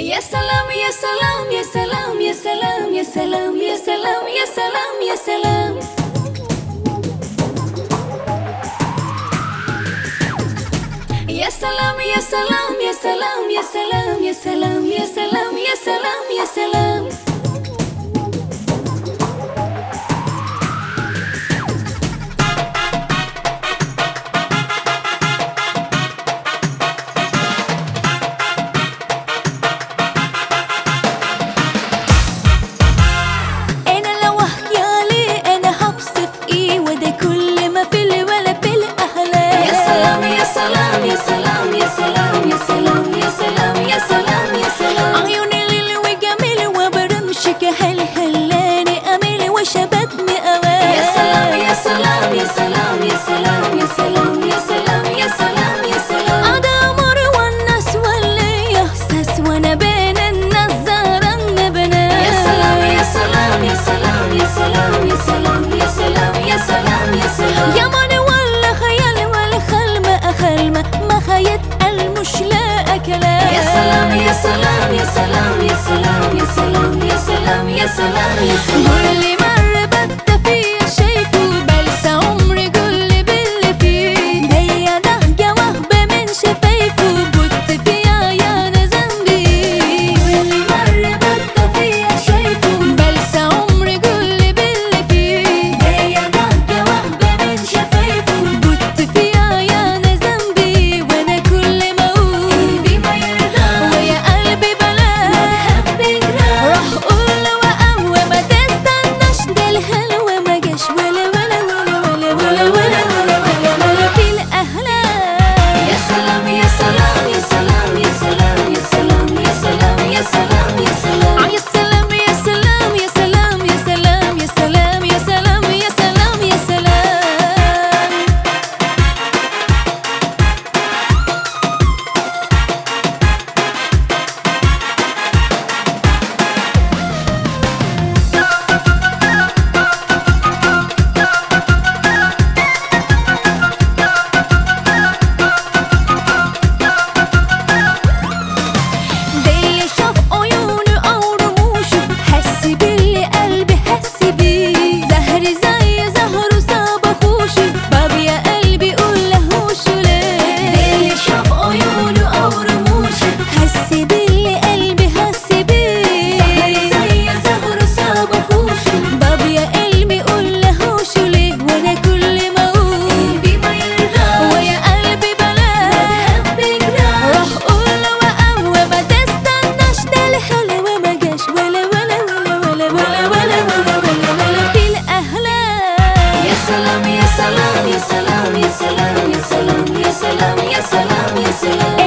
يا سلام يا سلام يا سلام يا سلام يا سلام يا سلام يا سلام يا سلام يا سلام يا سلام يا سلام يا سلام يا سلام يا سلام يا سلام يا سلام شبكني أوان يا سلام يا سلام يا سلام يا سلام يا سلام يا سلام يا سلام يا سلام عاد أمر والناس واللي يحسس وأنا بين الناس زارن بنات يا سلام يا سلام يا سلام يا سلام يا سلام يا سلام يا سلام يا سلام يا ماني ولا خيال ولا خلمة أخلمة ما خيت المش لا كلام يا سلام يا سلام يا سلام يا سلام يا سلام يا سلام يا سلام يا سلام سلام يا سلام يا سلام يا سلام يا سلام يا سلام يا سلام.